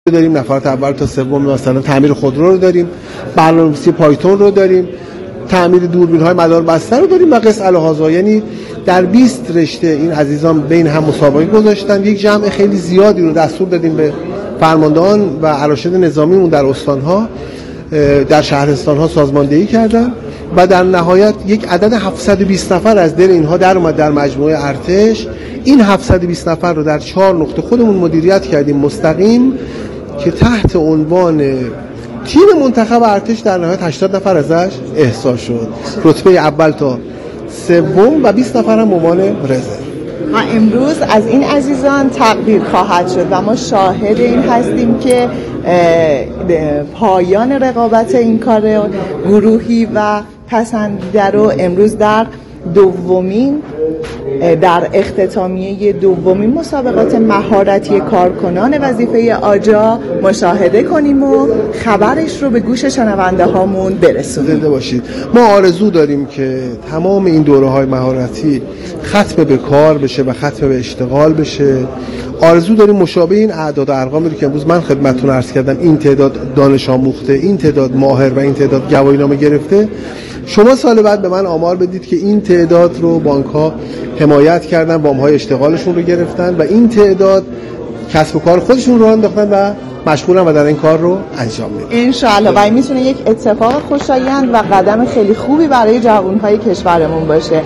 داریم، نفرات اول تا سوم مثلا تعمیر خودرو رو داریم، برنامه‌نویسی پایتون رو داریم، تعمیر دوربین‌های مدار بسته رو داریم و قص الهازا. یعنی در 20 رشته این عزیزان بین هم مسابقه گذاشتن. یک جمع خیلی زیادی رو دستور دادیم به فرماندهان و ارشد نظامیمون در استان‌ها، در شهرستان‌ها سازماندهی کردن و در نهایت یک عدد 720 نفر از دل اینها در اومد در مجموعه ارتش. این 720 نفر رو در 4 نقطه خودمون مدیریت کردیم مستقیم که تحت عنوان تیم منتخب ارتش در نهایت 80 نفر ازش احصا شد، رتبه اول تا سوم و 20 نفر هم عنوان رزرو. و امروز از این عزیزان تقدیر خواهد شد و ما شاهد این هستیم که پایان رقابت این کار گروهی و پسندیده رو امروز در اختتامیه دومین مسابقات مهارتی کارکنان وظیفه آجا مشاهده کنیم و خبرش رو به گوش شنونده هامون برسونیم. زنده باشید. ما آرزو داریم که تمام این دوره‌های مهارتی ختم به کار بشه و ختم به اشتغال بشه. آرزو داریم مشابه این اعداد و ارقامی رو که امروز من خدمتتون عرض کردم، این تعداد دانش آموخته، این تعداد ماهر و این تعداد گواهینامه گرفته، شما سال بعد به من آمار بدید که این تعداد رو بانک‌ها حمایت کردن، وام‌های اشتغالشون رو گرفتن و این تعداد کسب و کار خودشون رو انداختن و مشغولن و در این کار رو انجام میدن ان شاء الله. و این میتونه یک اتفاق خوشایند و قدم خیلی خوبی برای جوان‌های کشورمون باشه.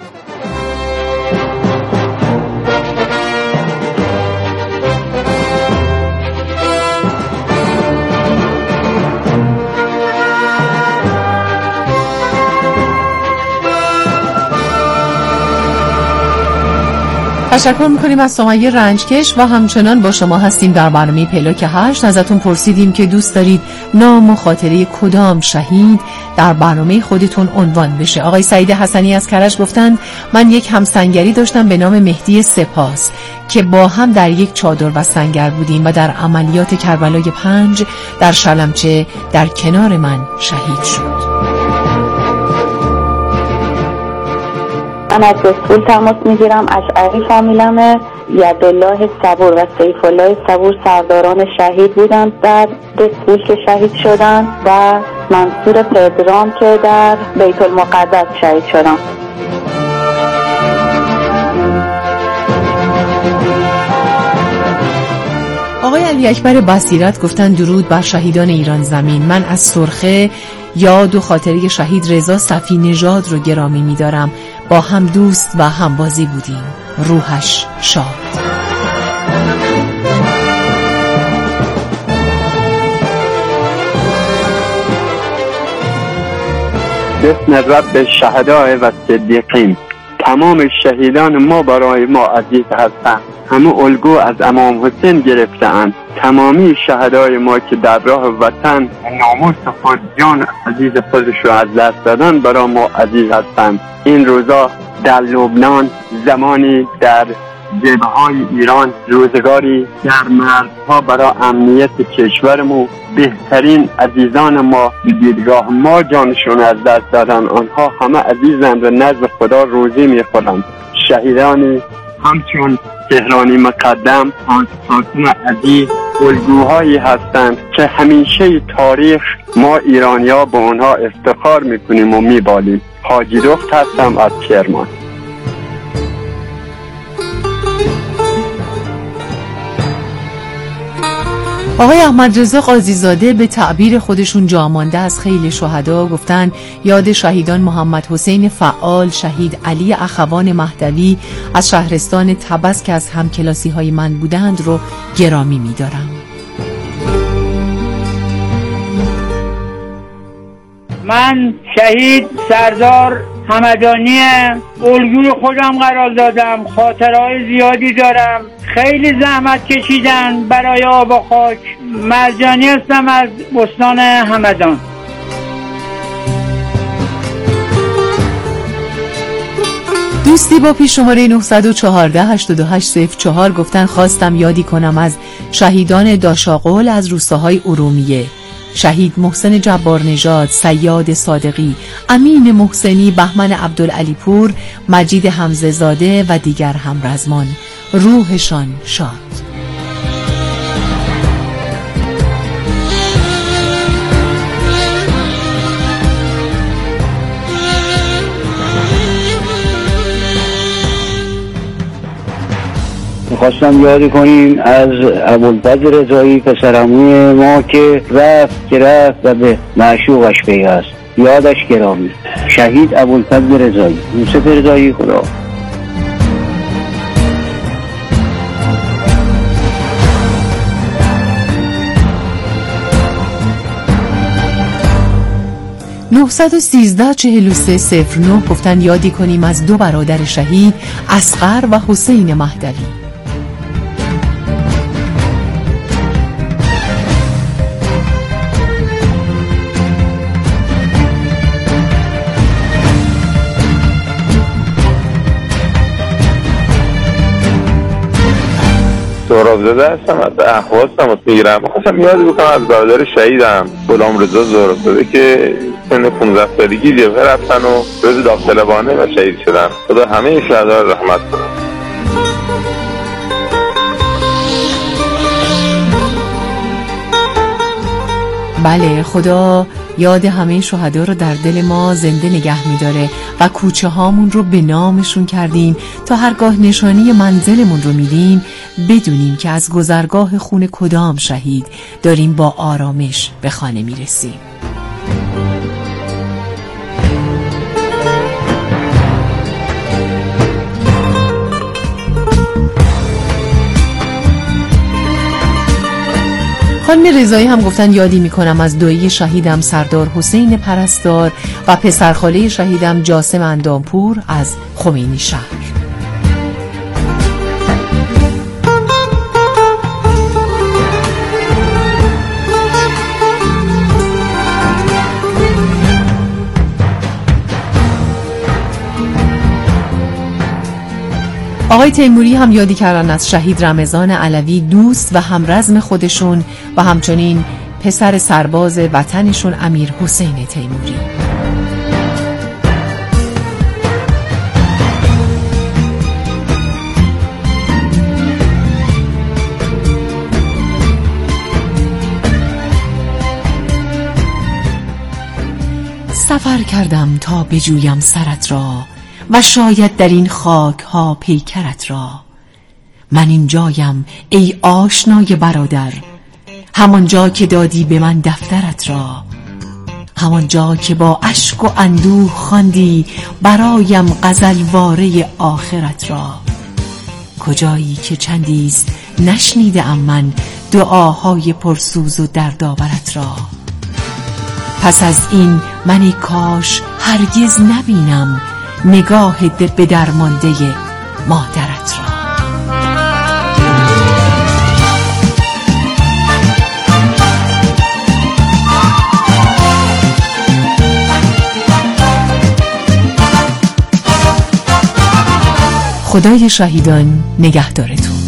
تشکر میکنیم از سمیه رنجکش و همچنان با شما هستیم در برنامه پلاک 8. ازتون پرسیدیم که دوست دارید نام و خاطره کدام شهید در برنامه خودتون عنوان بشه. آقای سعید حسنی از کرج گفتند من یک همسنگری داشتم به نام مهدی سپاس که با هم در یک چادر و سنگر بودیم و در عملیات کربلای 5 در شلمچه در کنار من شهید شد. من از رسول تماس میگیرم. اشعری فامیلمه. یدالله صبور و سیف الله صبور سرداران شهید بودن در رسول که شهید شدن و منصور پدرام که در بیت المقدس شهید شدن. آقای علی اکبر بصیرت گفتن درود بر شهیدان ایران زمین. من از سرخه یاد و خاطره شهید رضا صفی نژاد رو گرامی می‌دارم. با هم دوست و همبازی بودیم. روحش شاد. بسم رب الشهداء و صدیقین. تمام شهیدان ما برای ما عزیز هستند. همه الگو از امام حسین گرفتند. تمامی شهدای ما که در راه وطن ناموس خود جان عزیز خودش رو از دست دادن برای ما عزیز هستند. این روزا در لبنان زمانی در جبهه‌های ایران روزگاری در مرزها برای امنیت کشورمون بهترین عزیزان ما به دیدگاه ما جانشون از دست دادن. آنها همه عزیزند و نزد خدا روزی میخورند. شهیدانی همچون تهرانی مقدم، فاطمه عزیز الگوهایی هستند که همیشه تاریخ ما ایرانی‌ها با آنها افتخار میکنیم و میبالیم. حاجی دخت هستم از کرمان. آقای احمد رضا قاضی‌زاده به تعبیر خودشون جامانده از خیل شهدا گفتن یاد شهیدان محمد حسین فعال، شهید علی اخوان مهدوی از شهرستان طبس که از همکلاسی‌های من بودند رو گرامی می‌دارم. من شهید سردار همدانی الگوی خودم قرار دادم. خاطرهای زیادی دارم. خیلی زحمت کشیدن برای آب و خاک. مرجانی هستم از استان همدان. دوستی با پیش شماره 914-8804 گفتن خواستم یادی کنم از شهیدان داشاقل از روستاهای ارومیه. شهید محسن جبار نژاد، صیاد صادقی، امین محسنی، بهمن عبدالعلی پور، مجید حمزه زاده و دیگر همرزمان. روحشان شاد. خواستم یاد کنیم از ابوالفضل رضایی پسرعموی ما که رفت و به معشوقش پیوست. یادش گرامی. شهید ابوالفضل رضایی. یوسف رضایی. خدا. (913-4309) گفتن یادی کنیم از 2 برادر شهید، اصغر و حسین مهدوی. زهرابزاده هستم، از اهواز تماس میگیرم. خواستم یاد بکنم از برادر شهیدم غلامرضا زهرابزاده که سن 15 سالگی جبهه رفتن و روز داوطلبانه و شهید شدن. خدا همه شهدا رو رحمت کنه. بله، خدا یاد همه شهدا رو در دل ما زنده نگه می‌داره و کوچه هامون رو به نامشون کردیم تا هرگاه نشانی منزلمون رو میدیم بدونیم که از گذرگاه خون کدام شهید داریم با آرامش به خانه میرسیم. خانم رضایی هم گفتن یادی میکنم از دویی شهیدم سردار حسین پرستار و پسرخاله شهیدم جاسم اندامپور از خمینی شهر. آقای تیموری هم یادی کردن از شهید رمضان علوی، دوست و همرزم خودشون و همچنین پسر سرباز وطنشون امیر حسین تیموری. سفر کردم تا بجویم سرت را و شاید در این خاک ها پیکرت را. من این جایم ای آشنای برادر، همان جا که دادی به من دفترت را، همان جا که با اشک و اندوه خواندی برایم غزلواره آخرت را. کجایی که چندیست نشنیدم من دعاهای پرسوز و دردآورت را. پس از این من ای کاش هرگز نبینم نگاه به درمانده مادرت را. خدای شهیدان نگهدارتون.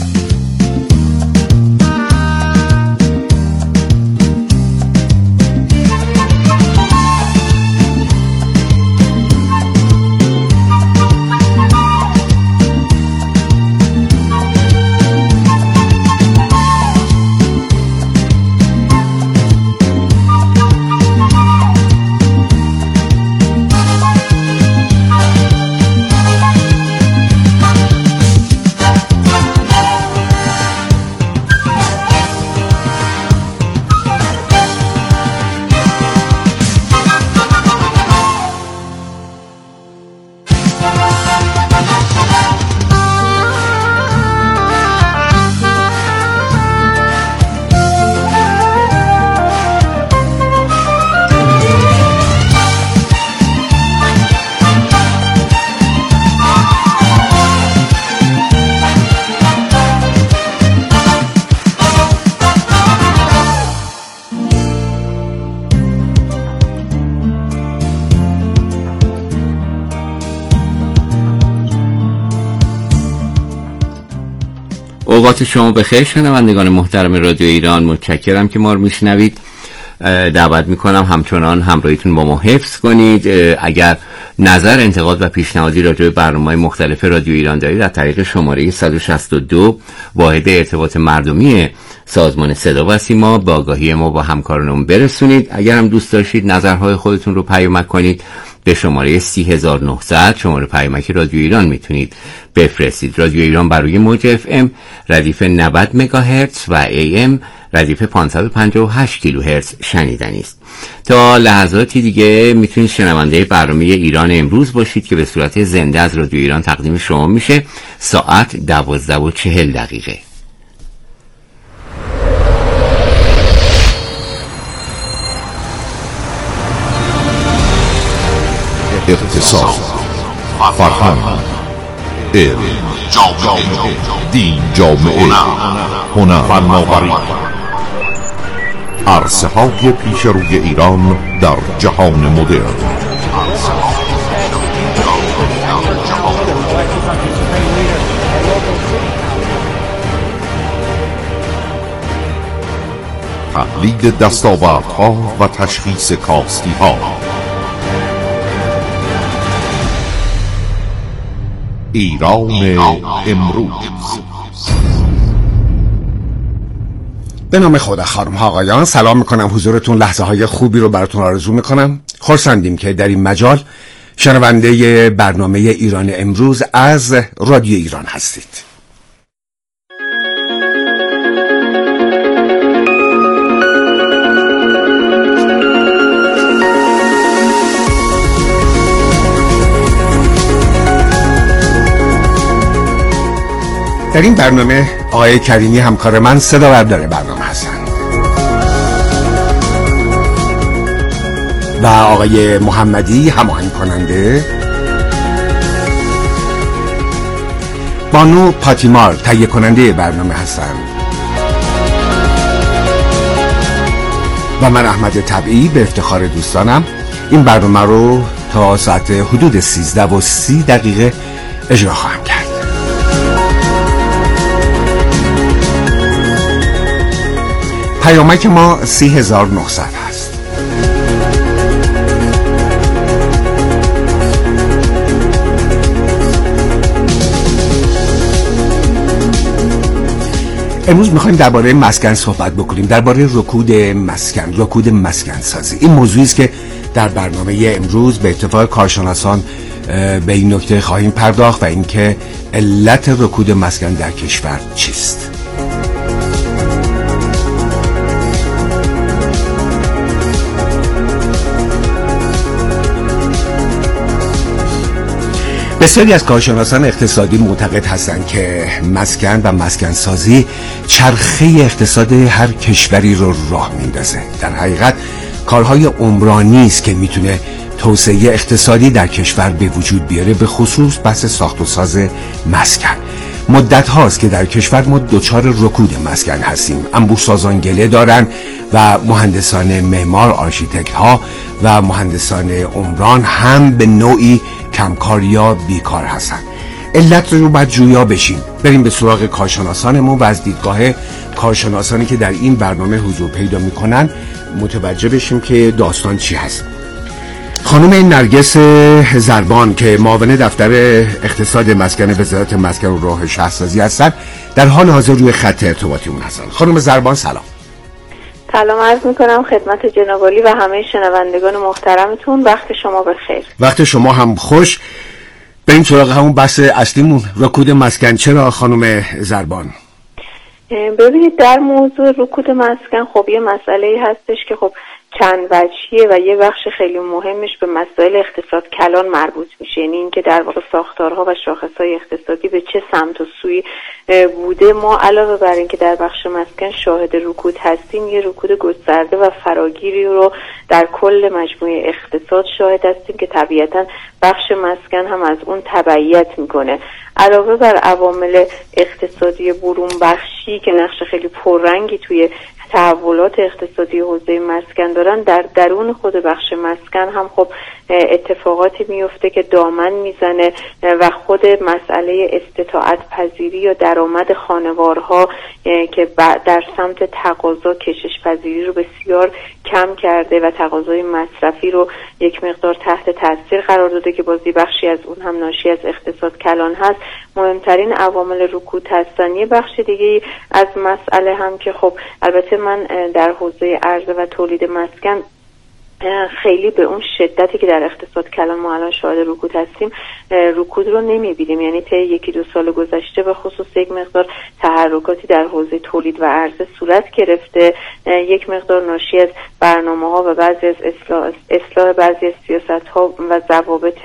اوقات شما بخیر شنوندگان محترم رادیو ایران. متشکرم که ما رو میشنوید. دعوت میکنم همچنان همراهیتون با ما حفظ کنید. اگر نظر، انتقاد و پیشنهادی راجع به برنامه‌های مختلف رادیو ایران دارید از طریق شماره 162 واحد ارتباط مردمی سازمان صدا و سیما به آگاهی ما با همکارانمون برسونید. اگر هم دوست داشتید نظرهای خودتون رو پیامک کنید به شماره 30900 شماره پیامک رادیو ایران میتونید بفرستید. رادیو ایران بر روی موج FM ردیف 90 مگاهرتز و AM ردیف 558 کیلوهرتز شنیدنی است. تا لحظاتی دیگه میتونید شنونده برنامه ایران امروز باشید که به صورت زنده از رادیو ایران تقدیم شما میشه ساعت 12:40. اقتصاد، فرهنگ، علم، دین، جامعه، هنر، فناوری، عرصه‌های پیش روی ایران در جهان مدرن. تحلیل دستاوردها و تشخیص کاستی‌ها. ایران امروز. به نام خدا، خانم ها آقایان، سلام میکنم حضورتون. لحظه های خوبی رو براتون آرزو میکنم. خرسندیم که در این مجال شنونده برنامه ایران امروز از رادیو ایران هستید. در این برنامه آقای کریمی همکار من صدا بردار برنامه هستند و آقای محمدی هماهنگ کننده، بانو پاتیمار تهیه کننده برنامه هستند و من احمد طبعی به افتخار دوستانم این برنامه رو تا ساعت حدود 13:30 اجرا خواهم کرد. پیامک ما 30900 هست. امروز میخوایم درباره مسکن صحبت بکنیم، درباره رکود مسکن سازی. این موضوعی است که در برنامه امروز به اتفاق کارشناسان به این نکته خواهیم پرداخت و اینکه علت رکود مسکن در کشور چیست. بسیاری از کارشناسان اقتصادی معتقد هستند که مسکن و مسکن سازی چرخه اقتصاد هر کشوری رو راه میندازه. در حقیقت کارهای عمرانی است که میتونه توسعه اقتصادی در کشور به وجود بیاره، به خصوص بحث ساخت و ساز مسکن. مدت هاست که در کشور ما دچار رکود مسکن هستیم. انبوه‌سازان گله دارن و مهندسان معمار، آرشیتکت ها و مهندسان عمران هم به نوعی کمکار یا بیکار هستن. علت رو باید جویا بشیم. بریم به سراغ کارشناسانمون و از دیدگاه کارشناسانی که در این برنامه حضور پیدا میکنن متوجه بشیم که داستان چی هست. خانم نرگس زربان که معاون دفتر اقتصاد مسکن وزارت مسکن و راه شهرسازی هستن در حال حاضر روی خط ارتباطیمون هستن. خانم زربان سلام. سلام عرض میکنم خدمت جناب عالی و همه شنوندگان محترمتون. وقت شما بخیر. وقت شما هم خوش. بریم سراغ همون بحث اصلیمون، رکود مسکن. چرا خانم زربان؟ ببینید در موضوع رکود مسکن خب یه مسئله هستش که خب چند وجهیه و یه بخش خیلی مهمش به مسائل اقتصاد کلان مربوط میشه، یعنی اینکه در واقع ساختارها و شاخصهای اقتصادی به چه سمت و سوی بوده. ما علاوه بر اینکه در بخش مسکن شاهد رکود هستیم، یه رکود گسترده و فراگیری رو در کل مجموعه اقتصاد شاهد هستیم که طبیعتاً بخش مسکن هم از اون تبعیت میکنه. علاوه بر عوامل اقتصادی برون بخشی که نقش خیلی پررنگی توی تحولات اقتصادی حوزه مسکن دارن، در درون خود بخش مسکن هم خب اتفاقاتی میفته که دامن میزنه و خود مسئله استطاعت پذیری یا درآمد خانوارها که در سمت تقاضا کشش پذیری رو بسیار کم کرده و تقاضای مصرفی رو یک مقدار تحت تاثیر قرار داده که بازی بخشی از اون هم ناشی از اقتصاد کلان هست. مهمترین عوامل رکود هستن. یه بخش دیگه از مسئله هم که خب البته من در حوزه عرضه و تولید مسکن خیلی به اون شدتی که در اقتصاد کلان ما الان شاهد رکود هستیم رکود رو نمیبینیم. یعنی طی یکی دو سال گذشته به خصوص یک مقدار تحرکاتی در حوزه تولید و عرضه صورت گرفته، یک مقدار ناشی از برنامه‌ها و بعضی از اصلاح بعضی از سیاست‌ها و ضوابط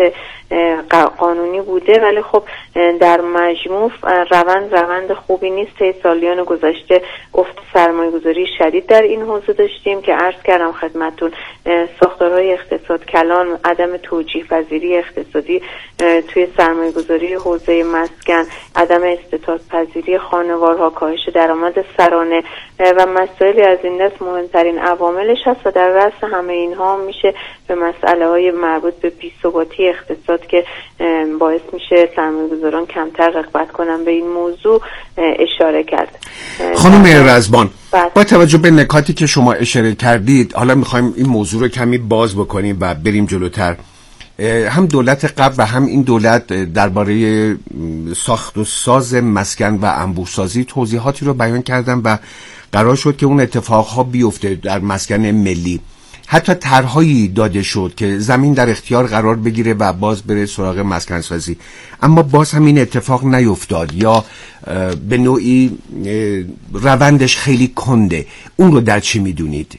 قانونی بوده، ولی خب در مجموع روند خوبی نیست. طی سالیان گذشته افت سرمایه‌گذاری شدید در این حوزه داشتیم که عرض کردم خدمتتون، ساختارهای اقتصاد کلان، عدم توجیه پذیری اقتصادی توی سرمایه‌گذاری حوزه مسکن، عدم استطاعت پذیری خانوارها، کاهش درآمد سرانه و مسائلی از این دست مهمترین عواملش هست و در رأس همه اینها میشه به مسئله‌های مربوط به بی‌ثباتی اقتصاد که باعث میشه سرمایه‌گذاران کمتر رغبت کنن به این موضوع اشاره کرد. خانم رزبان، با توجه به نکاتی که شما اشاره کردید، حالا میخوایم این موضوع رو کمی باز بکنیم و بریم جلوتر. هم دولت قبل و هم این دولت درباره ساخت و ساز مسکن و انبوه‌سازی توضیحاتی رو بیان کردن و قرار شد که اون اتفاقها بیفته در مسکن ملی. حتی طرح‌هایی داده شد که زمین در اختیار قرار بگیره و باز بره سراغ مسکن سازی، اما باز هم این اتفاق نیفتاد یا به نوعی روندش خیلی کنده. اون رو در چی میدونید؟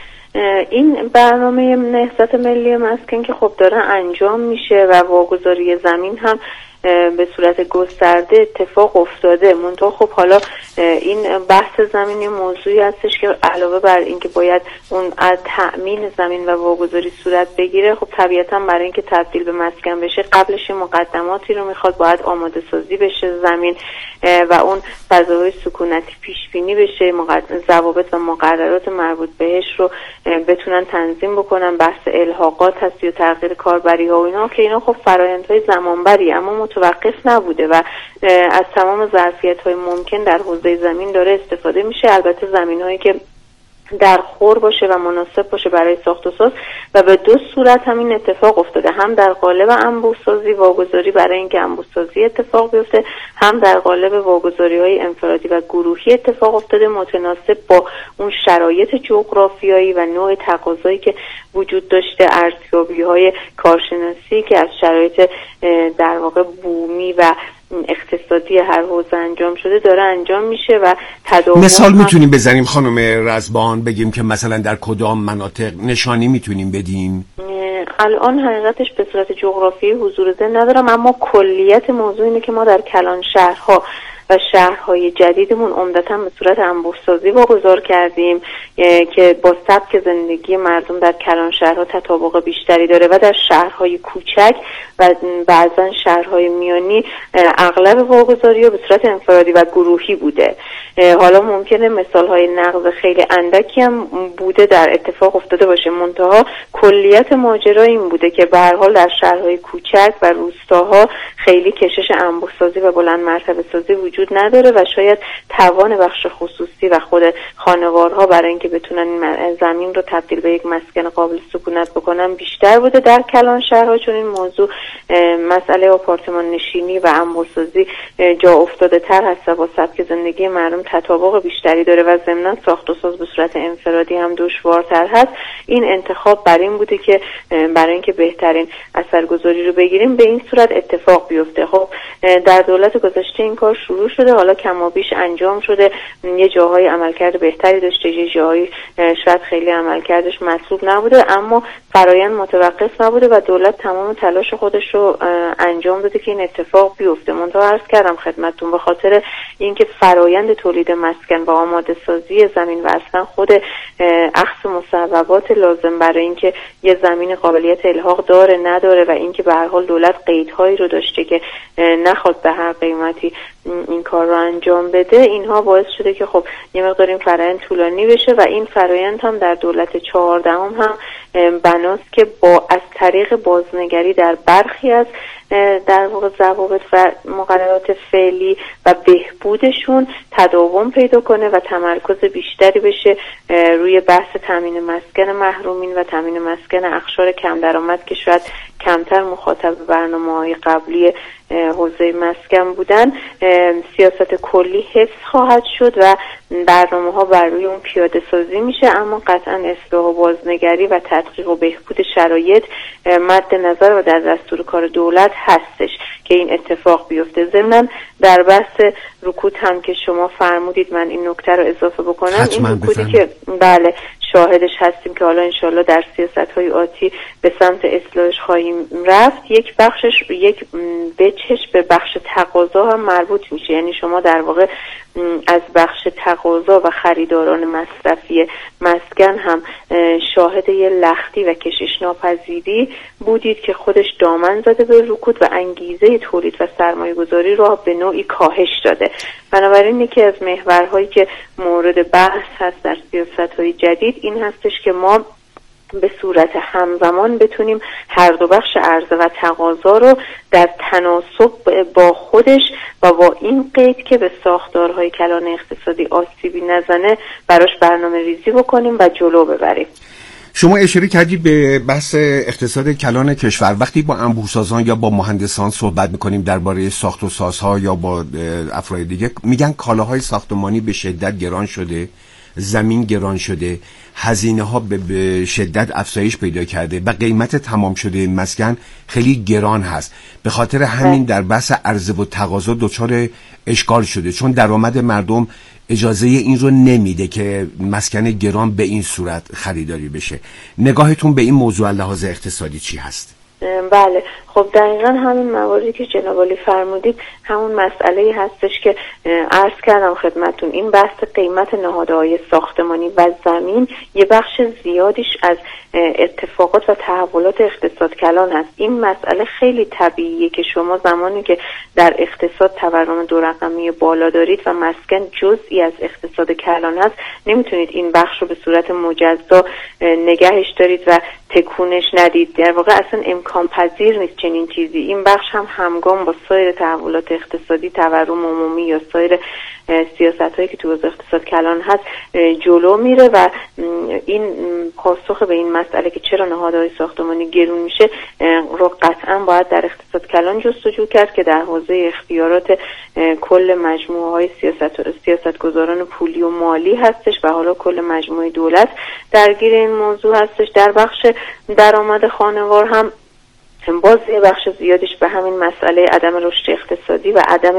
این برنامه نهضت ملی مسکن که خب داره انجام میشه و واگذاری زمین هم به صورت گسترده اتفاق افتاده. منتها خب حالا این بحث زمینی موضوعی هستش که علاوه بر اینکه باید اون تأمین زمین و واگذاری صورت بگیره، خب طبیعتا برای اینکه تبدیل به مسکن بشه قبلش مقدماتی رو میخواد، باید آماده سازی بشه زمین و اون فضاهای سکونتی پیش بینی بشه، ضوابط و مقررات مربوط بهش رو بتونن تنظیم بکنن. بحث الحاقات هست یا تغییر کاربری ها و اینا که اینا خب فرآیندهای زمانبری اما متوقف نبوده و از تمام ظرفیت‌های ممکن در حوزه زمین داره استفاده میشه. البته زمین‌هایی که در خور باشه و مناسب باشه برای ساخت و ساز و به دو صورت همین اتفاق افتاده، هم در قالب انبوه‌سازی واگذاری برای اینکه انبوه‌سازی اتفاق بیفته، هم در قالب واگذاری‌های انفرادی و گروهی اتفاق افتاده متناسب با اون شرایط جغرافیایی و نوع تقاضایی که وجود داشته، ارزیابی‌های کارشناسی که از شرایط در واقع بومی و اقتصادی هر حوزه انجام شده داره انجام میشه و تداوم. مثال میتونیم بزنیم خانم رزبان، بگیم که مثلا در کدام مناطق نشانی میتونیم بدیم؟ الان حقیقتش به صورت جغرافیایی حضور ذهن ندارم، اما کلیت موضوع اینه که ما در کلان شهرها و شهرهای جدیدمون عمدتاً به صورت انبوه‌سازی واگذار کردیم که با سبک زندگی مردم در کلان شهرها تطابق بیشتری داره و در شهرهای کوچک و بعضاً شهرهای میانی اغلب واگذاری‌ها به صورت انفرادی و گروهی بوده. حالا ممکنه مثال‌های نقض خیلی اندکی هم بوده در اتفاق افتاده باشه، منتها کلیت ماجرا این بوده که به هر حال در شهرهای کوچک و روستاها خیلی کشش انبوه‌سازی و بلند مرتبه سازی وجود نداره و شاید توان بخش خصوصی و خود خانوارها برای اینکه بتونن زمین رو تبدیل به یک مسکن قابل سکونت بکنن بیشتر بوده در کلان شهرها، چون این موضوع مسئله آپارتمان نشینی و انبوه‌سازی جا افتاده تر هست و با سبک زندگی مردم تطابق بیشتری داره و ضمناً ساخت و ساز به صورت انفرادی هم دشوارتر هست. این انتخاب بر این بوده که برای اینکه بهترین اثرگذاری رو بگیریم به این صورت اتفاق بیفته. خب در دولت گذشته این کار شروع شده، حالا کم و بیش انجام شده، یه جاهای عملکرد بهتری داشته، یه جاهای شاید خیلی عملکردش مطلوب نبوده، اما فرآیند متوقف نبوده و دولت تمام تلاش خودش رو انجام داده که این اتفاق بیفته. منتها عرض کردم خدمتتون به خاطر اینکه فرآیند تولید مسکن و آماده سازی زمین و اصلا خود اخذ مصوبات لازم برای اینکه یه زمین قابلیت الحاق داره نداره و اینکه به هر حال دولت قیدهایی رو داشته که نخواد به هر قیمتی این کار رو انجام بده، اینها باعث شده که خب یه مقدار این فرآیند طولانی بشه و این فرآیند هم در دولت 14 هم بناست که از طریق بازنگری در برخی از در واقع ضوابط و مقررات فعلی و بهبودشون تداوم پیدا کنه و تمرکز بیشتری بشه روی بحث تامین مسکن محرومین و تامین مسکن اقشار کم درآمد که شاید کمتر مخاطب برنامه‌های قبلی حوزه مسکن بودن، سیاست کلی حفظ خواهد شد و برنامه‌ها بر روی اون پیاده سازی میشه، اما قطعا اصلاح و بازنگری و تدقیق و بهبود شرایط مد نظر و در دستور کار دولت هستش که این اتفاق بیفته. ضمن در بحث رکود هم که شما فرمودید، من این نکته رو اضافه بکنم، این رکودی که بله شاهدش هستیم که حالا انشالله در سیاست‌های آتی به سمت اصلاحش خواهیم رفت، یک بچش به بخش تقاضا هم مربوط میشه. یعنی شما در واقع از بخش تقاضا و خریداران مصرفی مسکن هم شاهد یه لختی و کشش ناپذیری بودید که خودش دامن زده به رکود و انگیزه تولید و سرمایه گذاری رو به نوعی کاهش داده. بنابراین یکی از محورهایی که مورد بحث هست در سیاست‌های جدید این هستش که ما به صورت همزمان بتونیم هر دو بخش عرضه و تقاضا رو در تناسب با خودش و با این قید که به ساختارهای کلان اقتصادی آسیبی نزنه براش برنامه ریزی بکنیم و جلو ببریم. شما اشاره کردی به بحث اقتصاد کلان کشور. وقتی با انبوه‌سازان یا با مهندسان صحبت میکنیم درباره ساخت و سازها یا با افراد دیگه، میگن کالاهای ساختمانی به شدت گران شده، زمین گران شده، هزینه ها به شدت افزایش پیدا کرده و قیمت تمام شده مسکن خیلی گران هست. به خاطر همین در بحث عرضه و تقاضا دچار اشکال شده، چون درآمد مردم اجازه این رو نمیده که مسکن گران به این صورت خریداری بشه. نگاهتون به این موضوع لحاظ اقتصادی چی هست؟ بله، خب دقیقا همین مواردی که جناب عالی فرمودید همون مسئله هستش که عرض کردم خدمتون. این بحث قیمت نهادهای ساختمانی و زمین یه بخش زیادیش از اتفاقات و تحولات اقتصاد کلان هست. این مسئله خیلی طبیعیه که شما زمانی که در اقتصاد تورم دو رقمی بالا دارید و مسکن جزئی از اقتصاد کلان هست، نمیتونید این بخش رو به صورت مجزا نگهش دارید و تکونش ندید. در واقع اصلا امکان پذیر نیست چنین چیزی. این بخش هم همگام با سایر تحولات اقتصادی، تورم عمومی یا سایر سیاست‌هایی که تو اقتصاد کلان هست جلو میره و این پاسخ به این مسئله که چرا نهادهای ساختمانی گرون میشه رو قطعا باید در اقتصاد کلان جستجو کرد که در حوزه اختیارات کل مجموعه‌های سیاستگزاران پولی و مالی هستش و حالا کل مجموعه دولت درگیر این موضوع هستش. در بخش درآمد خانوار هم باز یه بخش زیادش به همین مسئله عدم رشد اقتصادی و عدم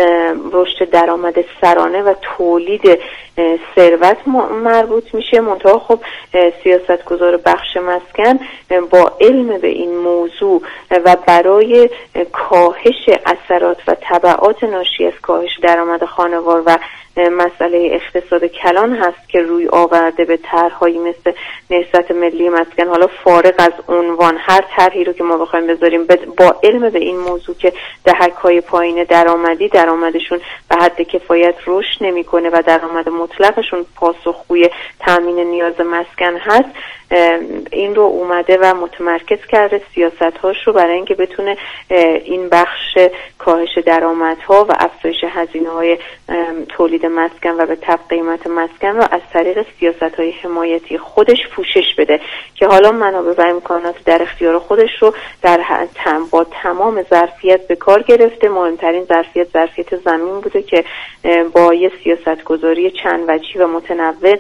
رشد درآمد سرانه و تولید ثروت مربوط میشه. منتها خب سیاستگزار بخش مسکن با علم به این موضوع و برای کاهش اثرات و تبعات ناشی از کاهش درآمد خانوار و مسئله اقتصاد کلان هست که روی آورده به طرح‌هایی مثل نهضت ملی مسکن. حالا فارغ از عنوان، هر طرحی رو که ما بخوایم بذاریم با علم به این موضوع که دهک‌های پایین درآمدشون به حد کفایت رشد نمی‌کنه و درآمد مطلقشون پاسخگوی تامین نیاز مسکن هست، این رو اومده و متمرکز کرده سیاست‌هاش رو برای اینکه بتونه این بخش کاهش درآمدها و افزایش هزینه‌های تولید مسکن و به تبع قیمت مسکن رو از طریق سیاست‌های حمایتی خودش پوشش بده که حالا منابع و امکانات در اختیار خودش رو با تمام ظرفیت به کار گرفته. مهمترین ظرفیت زمین بوده که با یه سیاست‌گذاری چند وجهی و متنوع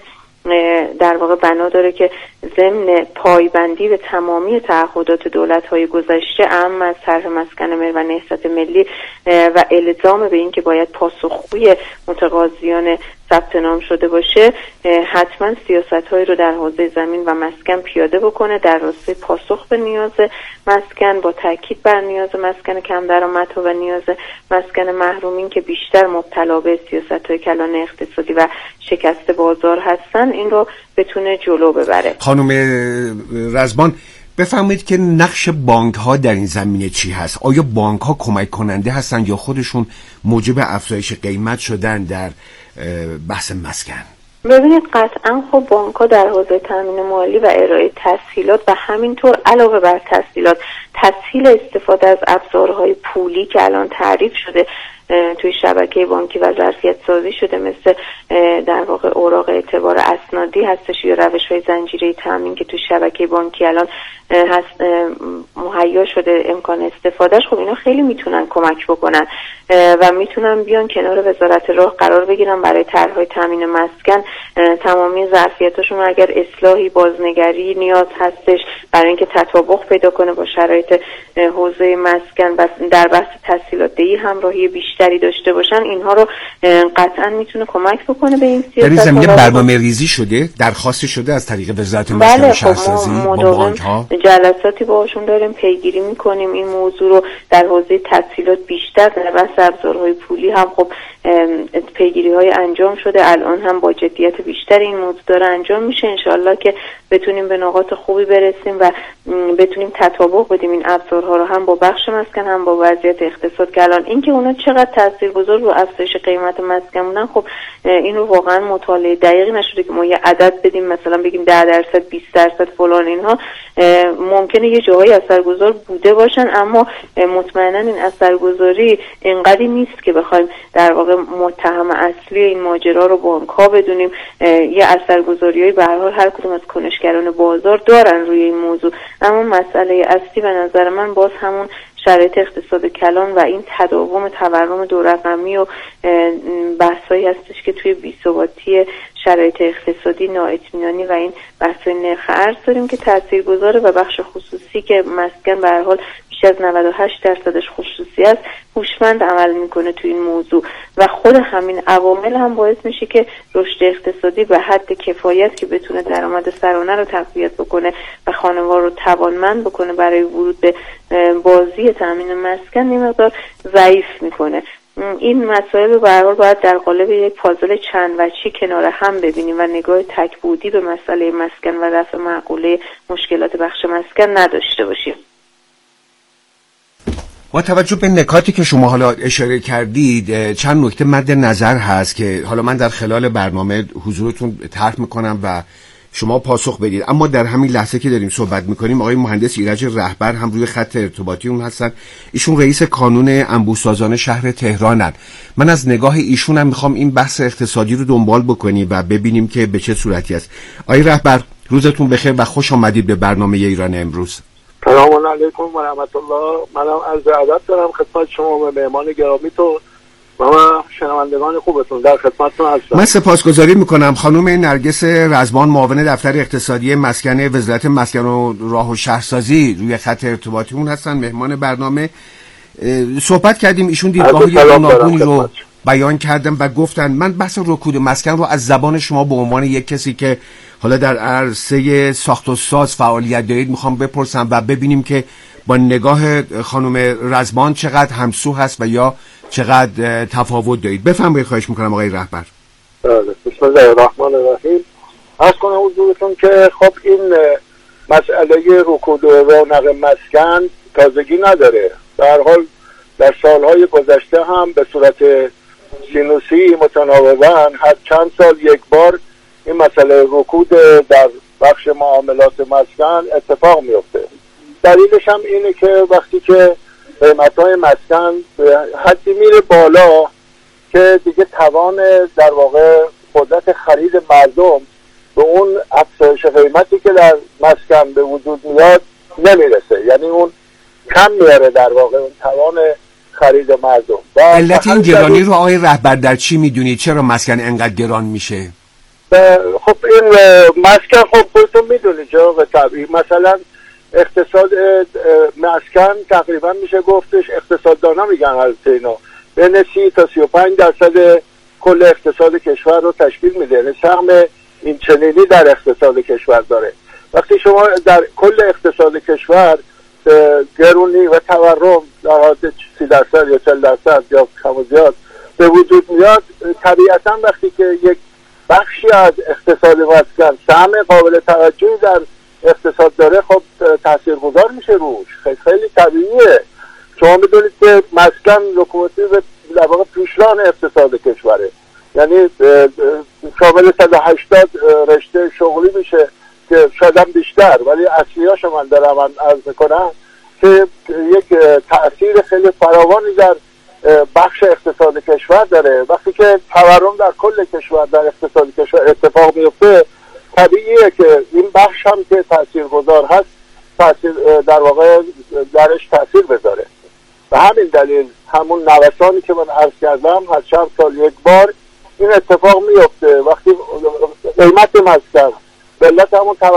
در واقع بنا داره که ضمن پایبندی به تمامی تعهدات دولت‌های گذشته اهم از طرح مسکن ملی و نهضت ملی و الزام به این که باید پاسخگوی متقاضیان ثبت نام شده باشه، حتما سیاست‌هایی رو در حوزه زمین و مسکن پیاده بکنه در راستای پاسخ به نیاز مسکن، با تاکید بر نیاز مسکن کم درآمدها و نیاز مسکن محرومین که بیشتر مبتلا به سیاست‌های کلان اقتصادی و شکست بازار هستن، این رو بتونه جلو ببره. خانم رزبان، بفهمید که نقش بانک ها در این زمینه چی هست؟ آیا بانک ها کمک کننده هستن یا خودشون موجب افزایش قیمت شدن در بحث مسکن؟ ببینید قطعا خب بانک ها در حوزه تامین مالی و ارائه تسهیلات و همینطور علاوه بر تسهیلات تسهیل استفاده از ابزارهای پولی که الان تعریف شده توی شبکه بانکی و ظرفیت سازی شده، مثل در واقع اوراق اعتبار اسنادی هستش یا روش‌های زنجیره تامین که توی شبکه بانکی الان هست مهیا شده امکان استفادهش. خب اینا خیلی میتونن کمک بکنن و میتونن بیان کنار وزارت راه قرار بگیرن برای طرح‌های تامین مسکن. تمامی ظرفیتاشون اگر اصلاحی بازنگری نیاز هستش برای اینکه تطابق پیدا کنه با شرایط حوزه مسکن و در بحث تسهیلات دهی همراهی بیشتری داشته باشن، اینها رو قطعا میتونه کمک بکنه به این سیاست. در این زمینه برنامه ریزی شده، درخواست شده از طریق وزارت مسکن و شهرسازی با بانک‌ها؟ جلساتی باهاشون داریم، پیگیری میکنیم این موضوع رو در حوزه تسهیلات بیشتر، در بحث ابزارهای پولی هم خب پیگیری های انجام شده، الان هم با جدیت بیشتر این موضوع داره انجام میشه. انشالله که بتونیم به نقاط خوبی برسیم و بتونیم تطابق بدیم این ابزارها رو هم با بخش مسکن هم با وضعیت اقتصاد که الان اینکه اونا چقدر تاثیرگذار رو افزایش قیمت مسکن بودن، خب این رو واقعا مطالعه دقیقی نشده که ما یه عدد بدیم مثلا بگیم 10%، 20% فلان. اینها ممکنه یه جاهای اثرگذار بوده باشن، اما مطمئنا این اثرگذاری اینقدری نیست که بخوایم در واقع متهم اصلی این ماجرا رو بانک‌ها بدونیم. یه اثرگذاری‌های به هر حال هر کدوم از کنشگران بازار دارن روی این موضوع، اما مسئله اصلی به نظر من باز همون شرایط اقتصاد کلان و این تداوم تورم دو رقمی و بحثایی هستش که توی بی‌ثباتی شرایط اقتصادی نااطمینانی و این بحثای نرخ ارز داریم که تاثیرگذاره و بخش خصوصی که مسکن به هر حال بیش از 98% خصوصی است هوشمند عمل میکنه توی این موضوع و خود همین عوامل هم باعث میشه که رشد اقتصادی به حد کفایت که بتونه درآمد سرانه رو تقویت بکنه و خانوار رو توانمند بکنه برای ورود به بازی تامین مسکن این مقدار ضعیف میکنه. این مسائل رو به هر حال باید در قالب یک پازل چند وجهی کنار هم ببینیم و نگاه تک‌بعدی به مسئله مسکن و رفع معقوله مشکلات بخش مسکن نداشته باشیم. با توجه به نکاتی که شما حالا اشاره کردید، چند نکته مد نظر هست که حالا من در خلال برنامه حضورتون طرح میکنم و شما پاسخ بدید. اما در همین لحظه که داریم صحبت میکنیم آقای مهندس ایرج رهبر هم روی خط ارتباطی اون هستن. ایشون رئیس کانون انبوه‌سازان شهر تهرانن. من از نگاه ایشون هم میخوام این بحث اقتصادی رو دنبال بکنیم و ببینیم که به چه صورتی است. آقای رهبر روزتون بخیر و خوش آمدید به برنامه ایران امروز. سلام علیکم و رحمت الله. منم عرض ادب دارم خدمت شما و مهمان گرامیتون و شنوندگان خوبتون، در خدمتتون هستم. من سپاسگزاری میکنم. خانم نرگس رزبان معاون دفتر اقتصادی مسکن وزارت مسکن و راه و شهرسازی روی خط ارتباطی اون هستن، مهمان برنامه. صحبت کردیم، ایشون دیدگاه‌های گوناگونی رو بیان کردن و گفتن من بحث رکود مسکن رو از زبان شما به عنوان یک کسی که حالا در عرصه ساخت و ساز فعالیت دارید میخوام بپرسم و ببینیم که با نگاه خانم رزبان چقدر همسو هست و یا چقدر تفاوت دارید. بفرمایید خواهش میکنم آقای رهبر. بسم الله الرحمن الرحیم. عرض کنم حضورتون که خب این مسئله رکود و رونق مسکن تازگی نداره. در حال در سالهای گذشته هم به صورت سینوسی متناوباً هر چند سال یک بار این مسئله رکود در بخش معاملات مسکن اتفاق میفته. دلیلش هم اینه که وقتی که قیمت‌های مسکن به حدی میره بالا که دیگه توان در واقع قدرت خرید مردم به اون افزایش قیمتی که در مسکن به وجود میاد نمیرسه، یعنی اون کم میاره در واقع اون توان خرید مردم. علت این گرانی رو آقای رهبر در چی میدونید؟ چرا مسکن انقدر گران میشه؟ خب این مسکن خب خودتون میدونید جناب طبیعی، مثلا اقتصاد مسکن تقریبا میشه گفتش اقتصاددانا میگن البته اینا بین 30 تا 35% کل اقتصاد کشور رو تشکیل میده، یعنی سهم این چنینی در اقتصاد کشور داره. وقتی شما در کل اقتصاد کشور گرونی و تورم در حد 30% یا 40% یا کم و زیاد به وجود میاد، طبیعتا وقتی که یک بخشی از اقتصاد مسکن سهم قابل توجهی در اقتصاد داره خب تاثیرگذار میشه روش. خیلی طبیعیه. شما میدونید که مسکن لوکوموتیو در واقع پیشران اقتصاد کشوره، یعنی شامل 180 رشته شغلی میشه که شاید هم بیشتر، ولی اصلیاشو من دارم عرض میکنم که یک تأثیر خیلی فراوانی در بخش اقتصاد کشور داره. وقتی که تورم در کل کشور، در اقتصاد کشور اتفاق میفته، طبیعیه که این بخش هم که تاثیرگذار هست در واقع درش تاثیر بذاره. و همین دلیل همون نوسانی که من عرض کردم هر چند سال یک بار این اتفاق میفته. وقتی قیمت مسکن به علت همون